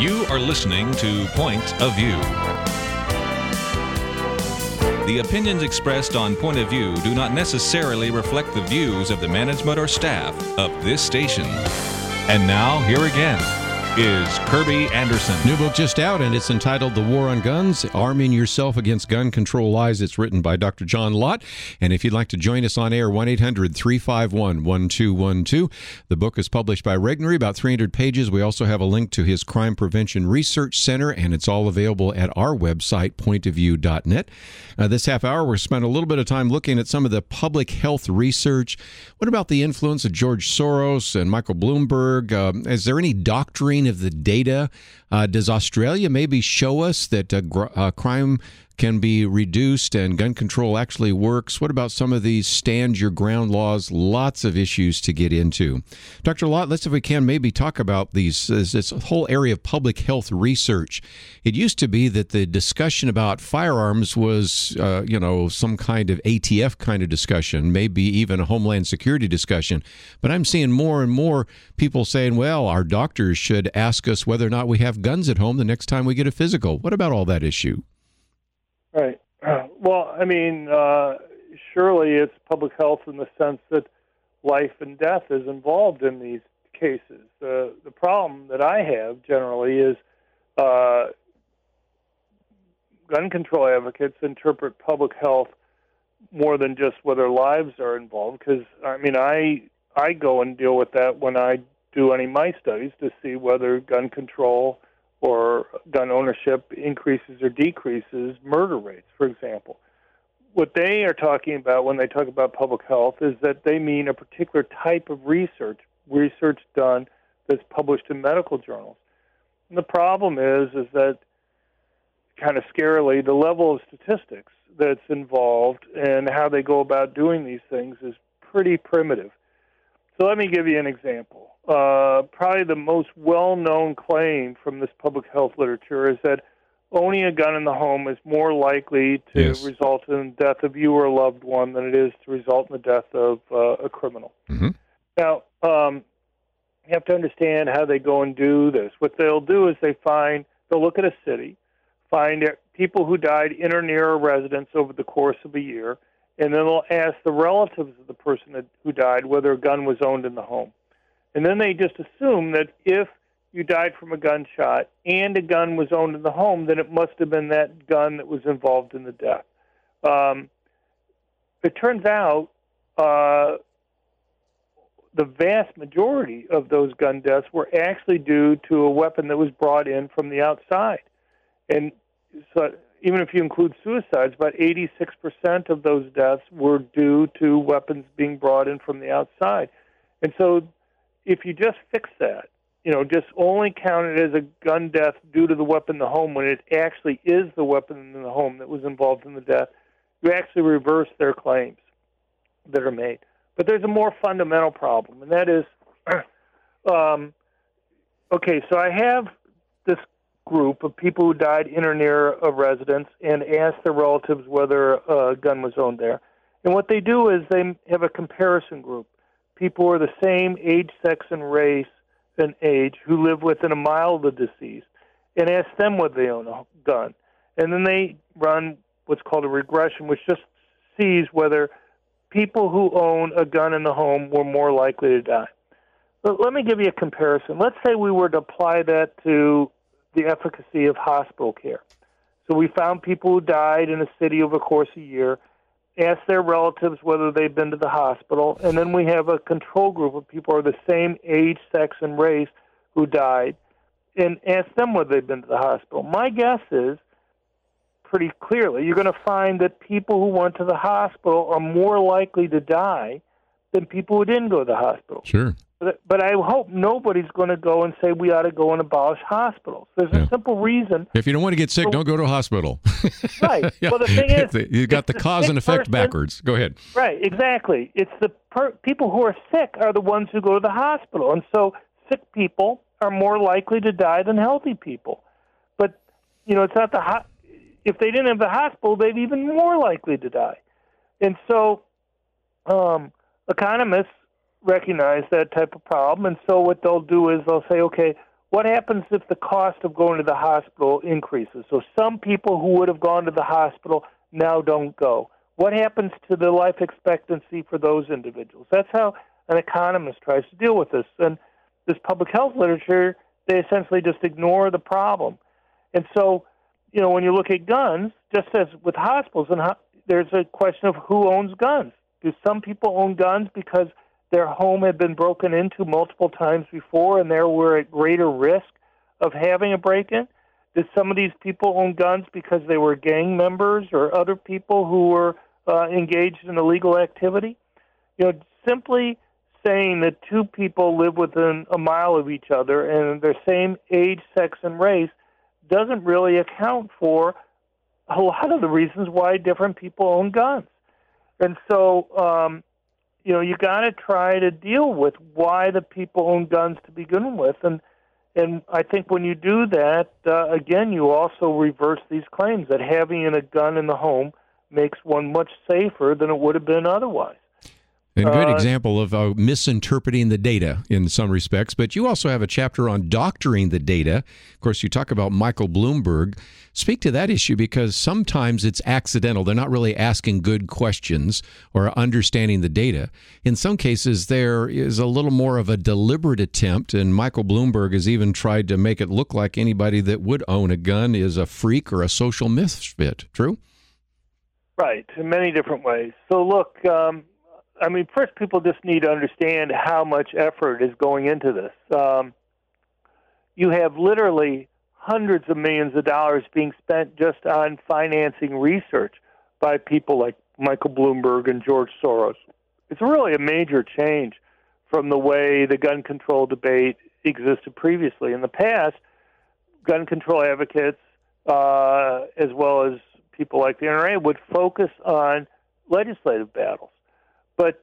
You are listening to Point of View. The opinions expressed on Point of View do not necessarily reflect the views of the management or staff of this station. And now, here again is Kirby Anderson. New book just out, and it's entitled The War on Guns, Arming Yourself Against Gun Control Lies. It's written by Dr. John Lott. And if you'd like to join us on air, 1-800-351-1212. The book is published by Regnery, about 300 pages. We also have a link to his Crime Prevention Research Center, and it's all available at our website, pointofview.net. This half hour, we're spent a little bit of time looking at some of the public health research. What about the influence of George Soros and Michael Bloomberg? Is there any doctoring of the data? Does Australia maybe show us that crime can be reduced and gun control actually works? What about some of these stand your ground laws? Lots of issues to get into. Dr. Lott, let's, if we can, maybe talk about this whole area of public health research. It used to be that the discussion about firearms was, some kind of ATF kind of discussion, maybe even a Homeland Security discussion. But I'm seeing more and more people saying, well, our doctors should ask us whether or not we have guns at home the next time we get a physical. What about all that issue? Right. Well, I mean, surely it's public health in the sense that life and death is involved in these cases. The problem that I have generally is gun control advocates interpret public health more than just whether lives are involved. Because, I mean, I go and deal with that when I do any of my studies to see whether gun control or gun ownership increases or decreases murder rates, for example. What they are talking about when they talk about public health is that they mean a particular type of research done that's published in medical journals. And the problem is that, kind of scarily, the level of statistics that's involved and how they go about doing these things is pretty primitive. So let me give you an example. Probably the most well-known claim from this public health literature is that owning a gun in the home is more likely to result in the death of you or a loved one than it is to result in the death of a criminal. Mm-hmm. Now, you have to understand how they go and do this. What they'll do is they'll look at a city, find people who died in or near a residence over the course of a year, and then they'll ask the relatives of the person who died whether a gun was owned in the home. And then they just assume that if you died from a gunshot and a gun was owned in the home, then it must have been that gun that was involved in the death. It turns out the vast majority of those gun deaths were actually due to a weapon that was brought in from the outside. And so even if you include suicides, about 86% of those deaths were due to weapons being brought in from the outside. And so if you just fix that, just only count it as a gun death due to the weapon in the home when it actually is the weapon in the home that was involved in the death, you actually reverse their claims that are made. But there's a more fundamental problem, and that is, so I have this group of people who died in or near a residence and asked their relatives whether a gun was owned there. And what they do is they have a comparison group. People who are the same age, sex, and race and age who live within a mile of the deceased, and ask them whether they own a gun. And then they run what's called a regression, which just sees whether people who own a gun in the home were more likely to die. But let me give you a comparison. Let's say we were to apply that to the efficacy of hospital care. So we found people who died in a city over the course of a year, asked their relatives whether they've been to the hospital, and then we have a control group of people who are the same age, sex, and race who died, and ask them whether they've been to the hospital. My guess is, pretty clearly, you're going to find that people who went to the hospital are more likely to die than people who didn't go to the hospital. Sure. But I hope nobody's going to go and say we ought to go and abolish hospitals. There's a simple reason. If you don't want to get sick, don't go to a hospital. Right. Yeah. Well, the thing is, you got the cause and effect backwards. Go ahead. Right. Exactly. It's the people who are sick are the ones who go to the hospital, and so sick people are more likely to die than healthy people. But it's not if they didn't have the hospital, they'd be even more likely to die. And so, economists recognize that type of problem, and so what they'll do is they'll say, okay, what happens if the cost of going to the hospital increases? So some people who would have gone to the hospital now don't go. What happens to the life expectancy for those individuals? That's how an economist tries to deal with this. And this public health literature, they essentially just ignore the problem. And so, when you look at guns, just as with hospitals, there's a question of who owns guns. Do some people own guns because their home had been broken into multiple times before and they were at greater risk of having a break-in? Did some of these people own guns because they were gang members or other people who were engaged in illegal activity? Simply saying that two people live within a mile of each other and their same age, sex, and race doesn't really account for a lot of the reasons why different people own guns. And so, you got to try to deal with why the people own guns to begin with. And I think when you do that, again, you also reverse these claims that having a gun in the home makes one much safer than it would have been otherwise. A good example of misinterpreting the data in some respects, but you also have a chapter on doctoring the data. Of course, you talk about Michael Bloomberg. Speak to that issue because sometimes it's accidental. They're not really asking good questions or understanding the data. In some cases, there is a little more of a deliberate attempt, and Michael Bloomberg has even tried to make it look like anybody that would own a gun is a freak or a social misfit. True? Right, in many different ways. So look, first people just need to understand how much effort is going into this. You have literally hundreds of millions of dollars being spent just on financing research by people like Michael Bloomberg and George Soros. It's really a major change from the way the gun control debate existed previously. In the past, gun control advocates, as well as people like the NRA, would focus on legislative battles. But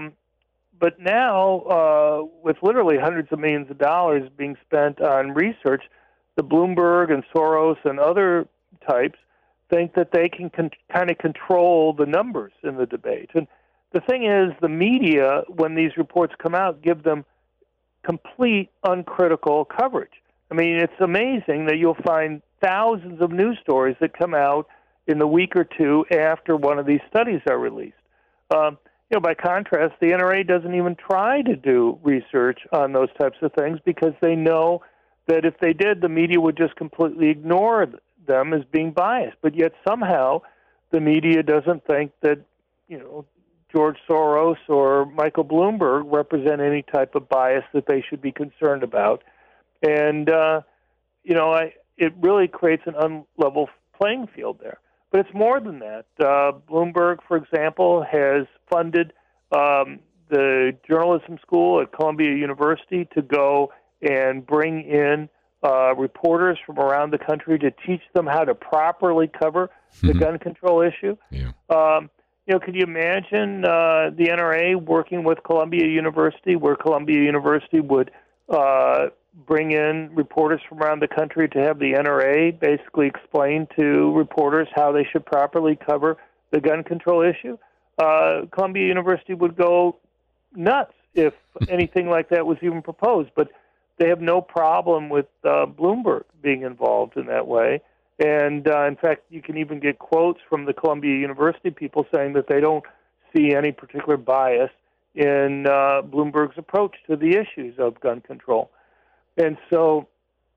now, with literally hundreds of millions of dollars being spent on research, the Bloomberg and Soros and other types think that they can kind of control the numbers in the debate. And the thing is, the media, when these reports come out, give them complete uncritical coverage. It's amazing that you'll find thousands of news stories that come out in the week or two after one of these studies are released. By contrast, the NRA doesn't even try to do research on those types of things because they know that if they did, the media would just completely ignore them as being biased. But yet somehow the media doesn't think that, George Soros or Michael Bloomberg represent any type of bias that they should be concerned about. And, it really creates an unlevel playing field there. But it's more than that. Bloomberg, for example, has funded the journalism school at Columbia University to go and bring in reporters from around the country to teach them how to properly cover the gun control issue. Yeah. Could you imagine the NRA working with Columbia University, where Columbia University would bring in reporters from around the country to have the NRA basically explain to reporters how they should properly cover the gun control issue? Columbia University would go nuts if anything like that was even proposed, but they have no problem with Bloomberg being involved in that way. And, in fact, you can even get quotes from the Columbia University people saying that they don't see any particular bias in Bloomberg's approach to the issues of gun control. And so,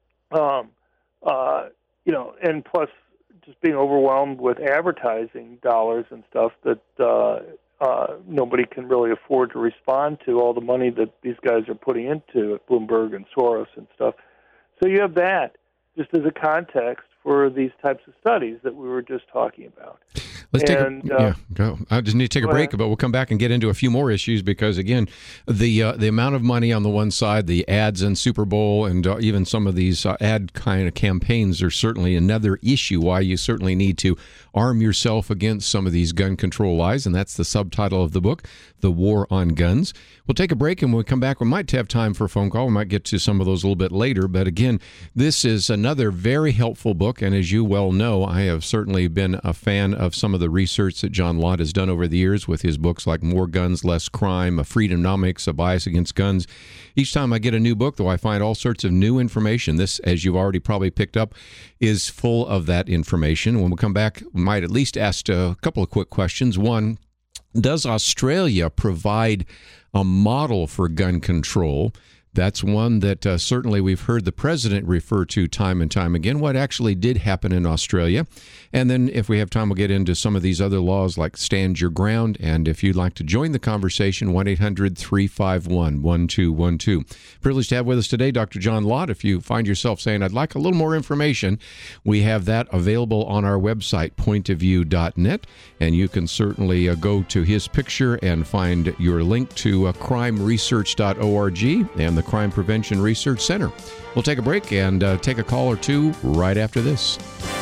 and plus just being overwhelmed with advertising dollars and stuff that nobody can really afford to respond to, all the money that these guys are putting into it, Bloomberg and Soros and stuff. So you have that just as a context for these types of studies that we were just talking about. Let's go. I just need to take a break, but we'll come back and get into a few more issues because, again, the amount of money on the one side, the ads in Super Bowl, and even some of these ad kind of campaigns are certainly another issue why you certainly need to arm yourself against some of these gun control lies, and that's the subtitle of the book, The War on Guns. We'll We'll take a break, and when we come back, we might have time for a phone call. We might get to some of those a little bit later. But again, this is another very helpful book. And as you well know, I have certainly been a fan of some of the research that John Lott has done over the years with his books like More Guns, Less Crime, A Freedonomics, A Bias Against Guns. Each time I get a new book, though, I find all sorts of new information. This, as you've already probably picked up, is full of that information. When we come back, we might at least ask a couple of quick questions. One, does Australia provide a model for gun control? That's one that certainly we've heard the president refer to time and time again, what actually did happen in Australia. And then if we have time, we'll get into some of these other laws like Stand Your Ground. And if you'd like to join the conversation, 1-800-351-1212. Privileged to have with us today Dr. John Lott. If you find yourself saying, I'd like a little more information, we have that available on our website, pointofview.net. And you can certainly go to his picture and find your link to crimeresearch.org and the Crime Prevention Research Center. We'll take a break and take a call or two right after this.